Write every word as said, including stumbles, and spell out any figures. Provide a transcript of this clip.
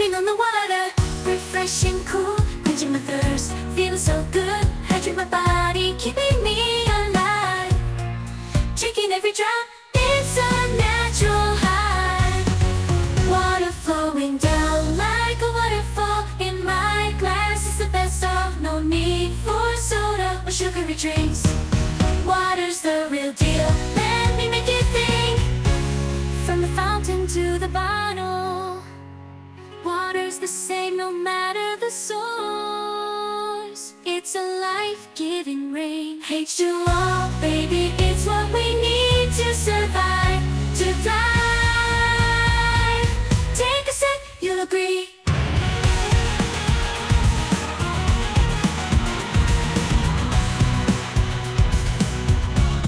sipping on the water, refreshing, cool, quenching my thirst, feeling so good. Hydrate my body, keeping me alive. Drinking every drop, it's a natural high. Water flowing down like a waterfall in my glass. It's the best of, no need for soda or sugary drinks. Water's the real deal, let me make you think. From the fountain to the bottle, water's the same no matter the source. It's a life-giving rain. H two O, baby, it's what we need to survive, to thrive. Take a sip, you'll agree.